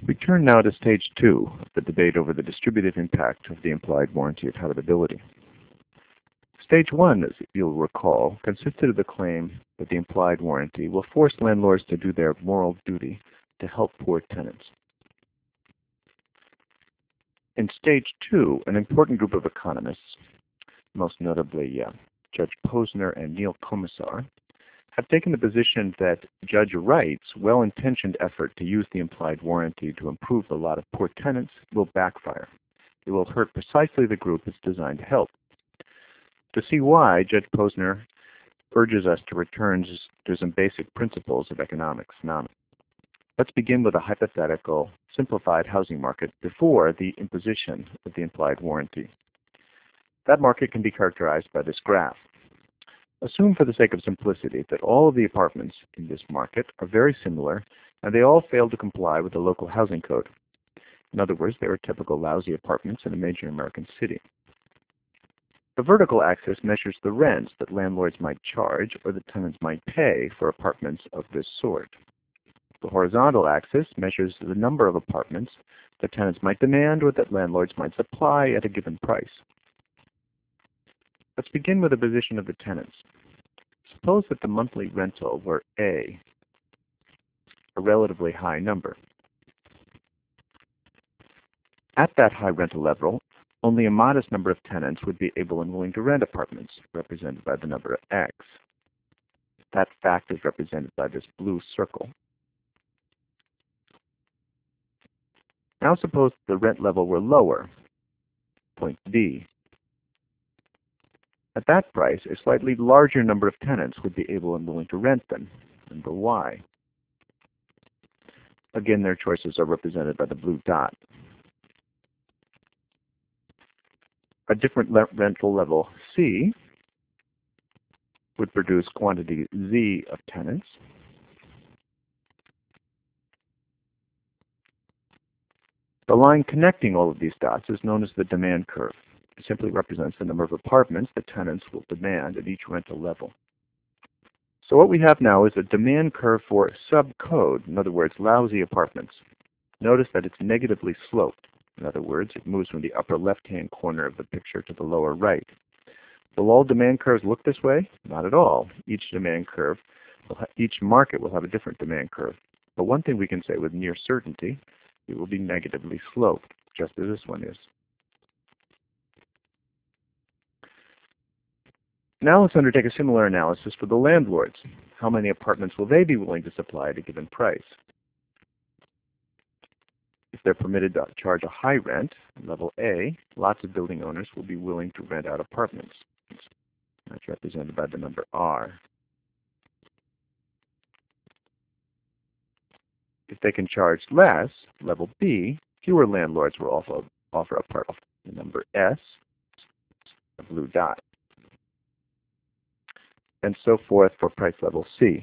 We turn now to stage 2 of the debate over the distributive impact of the implied warranty of habitability. Stage 1, as you'll recall, consisted of the claim that the implied warranty will force landlords to do their moral duty to help poor tenants. In stage 2, an important group of economists, most notably Judge Posner and Neil Commissar, have taken the position that Judge Wright's well-intentioned effort to use the implied warranty to improve the lot of poor tenants will backfire. It will hurt precisely the group it's designed to help. To see why, Judge Posner urges us to return to some basic principles of economics. Now, let's begin with a hypothetical, simplified housing market before the imposition of the implied warranty. That market can be characterized by this graph. Assume for the sake of simplicity that all of the apartments in this market are very similar and they all fail to comply with the local housing code. In other words, they are typical lousy apartments in a major American city. The vertical axis measures the rents that landlords might charge or the tenants might pay for apartments of this sort. The horizontal axis measures the number of apartments that tenants might demand or that landlords might supply at a given price. Let's begin with the position of the tenants. Suppose that the monthly rental were A, a relatively high number. At that high rental level, only a modest number of tenants would be able and willing to rent apartments, represented by the number X. That fact is represented by this blue circle. Now suppose the rent level were lower, point D. At that price, a slightly larger number of tenants would be able and willing to rent them, number Y. Again, their choices are represented by the blue dot. A different rental level C would produce quantity Z of tenants. The line connecting all of these dots is known as the demand curve. It simply represents the number of apartments that tenants will demand at each rental level. So what we have now is a demand curve for subcode, in other words, lousy apartments. Notice that it's negatively sloped. In other words, it moves from the upper left-hand corner of the picture to the lower right. Will all demand curves look this way? Not at all. Each market will have a different demand curve. But one thing we can say with near certainty, it will be negatively sloped, just as this one is. Now let's undertake a similar analysis for the landlords. How many apartments will they be willing to supply at a given price? If they're permitted to charge a high rent, level A, lots of building owners will be willing to rent out apartments. That's represented by the number R. If they can charge less, level B, fewer landlords will also offer apartments. The number S, a blue dot. And so forth for price level C.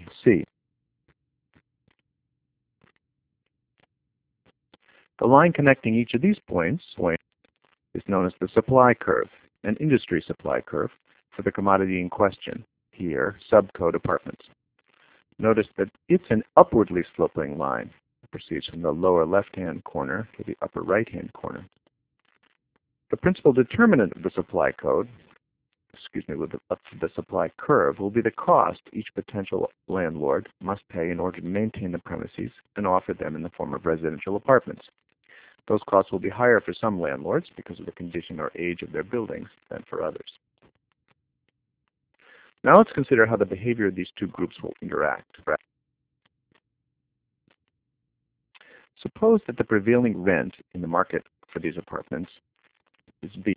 The line connecting each of these points is known as the supply curve, an industry supply curve for the commodity in question, here, subcode apartments. Notice that it's an upwardly sloping line. It proceeds from the lower left-hand corner to the upper right-hand corner. The principal determinant of the supply code, the supply curve, will be the cost each potential landlord must pay in order to maintain the premises and offer them in the form of residential apartments. Those costs will be higher for some landlords because of the condition or age of their buildings than for others. Now let's consider how the behavior of these two groups will interact. Suppose that the prevailing rent in the market for these apartments is B.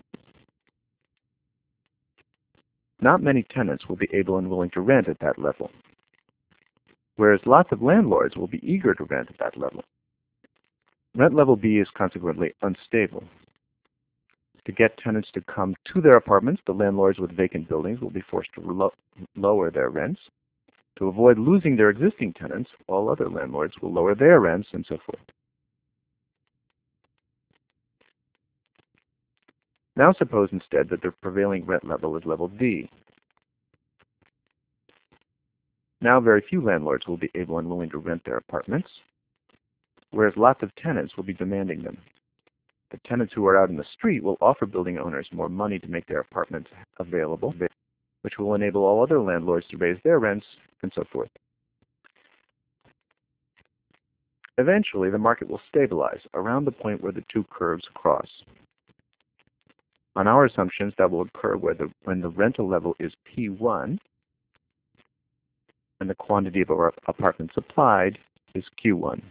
Not many tenants will be able and willing to rent at that level, whereas lots of landlords will be eager to rent at that level. Rent level B is consequently unstable. To get tenants to come to their apartments, the landlords with vacant buildings will be forced to lower their rents. To avoid losing their existing tenants, all other landlords will lower their rents and so forth. Now suppose instead that the prevailing rent level is level D. Now very few landlords will be able and willing to rent their apartments. whereas lots of tenants will be demanding them. The tenants who are out in the street will offer building owners more money to make their apartments available, which will enable all other landlords to raise their rents, and so forth. Eventually, the market will stabilize around the point where the two curves cross. On our assumptions, that will occur when the rental level is P1 and the quantity of our apartments supplied is Q1.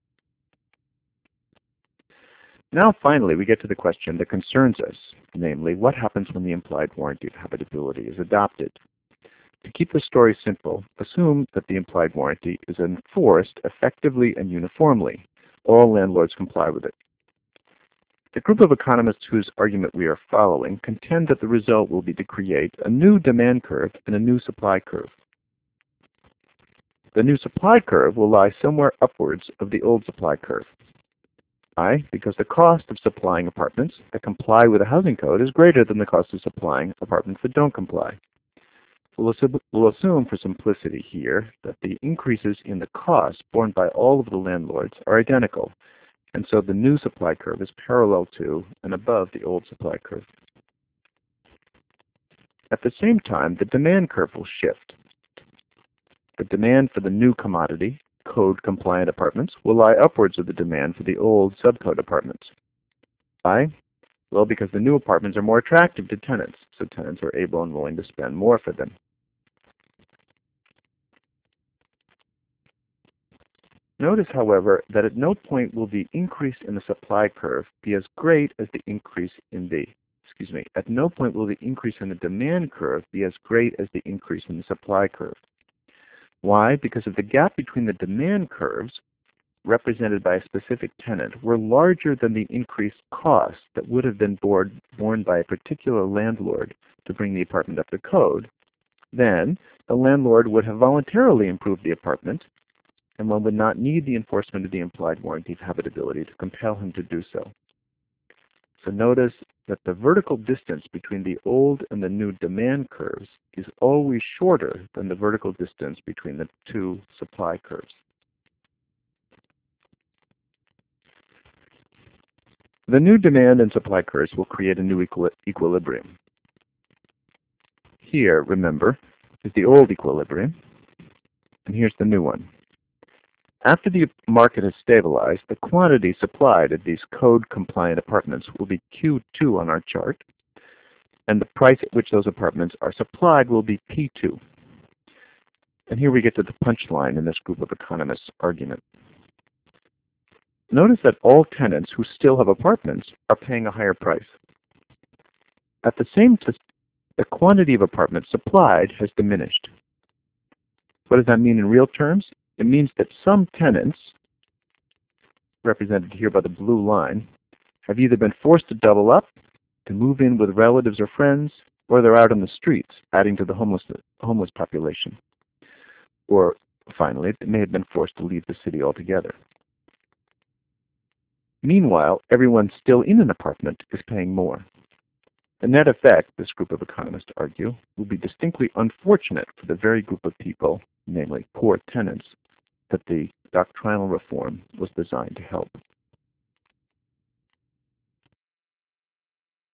Now, finally, we get to the question that concerns us, namely, what happens when the implied warranty of habitability is adopted? To keep the story simple, assume that the implied warranty is enforced effectively and uniformly. All landlords comply with it. The group of economists whose argument we are following contend that the result will be to create a new demand curve and a new supply curve. The new supply curve will lie somewhere upwards of the old supply curve. Why? Because the cost of supplying apartments that comply with the housing code is greater than the cost of supplying apartments that don't comply. We'll assume for simplicity here that the increases in the cost borne by all of the landlords are identical, and so the new supply curve is parallel to and above the old supply curve. At the same time, the demand curve will shift. The demand for the new commodity, code-compliant apartments, will lie upwards of the demand for the old subcode apartments. Why? Well, because the new apartments are more attractive to tenants, so tenants are able and willing to spend more for them. Notice, however, that at no point will the increase in the supply curve be as great as the increase in the, at no point will the increase in the demand curve be as great as the increase in the supply curve. Why? Because if the gap between the demand curves, represented by a specific tenant, were larger than the increased cost that would have been borne by a particular landlord to bring the apartment up to code, then the landlord would have voluntarily improved the apartment, and one would not need the enforcement of the implied warranty of habitability to compel him to do so. So notice that the vertical distance between the old and the new demand curves is always shorter than the vertical distance between the two supply curves. The new demand and supply curves will create a new equilibrium. Here, remember, is the old equilibrium, and here's the new one. After the market has stabilized, the quantity supplied of these code-compliant apartments will be Q2 on our chart, and the price at which those apartments are supplied will be P2. And here we get to the punchline in this group of economists' argument. Notice that all tenants who still have apartments are paying a higher price. At the same time, the quantity of apartments supplied has diminished. What does that mean in real terms? It means that some tenants, represented here by the blue line, have either been forced to double up, to move in with relatives or friends, or they're out on the streets, adding to the homeless population. Or, finally, they may have been forced to leave the city altogether. Meanwhile, everyone still in an apartment is paying more. The net effect, this group of economists argue, will be distinctly unfortunate for the very group of people, namely poor tenants, that the doctrinal reform was designed to help.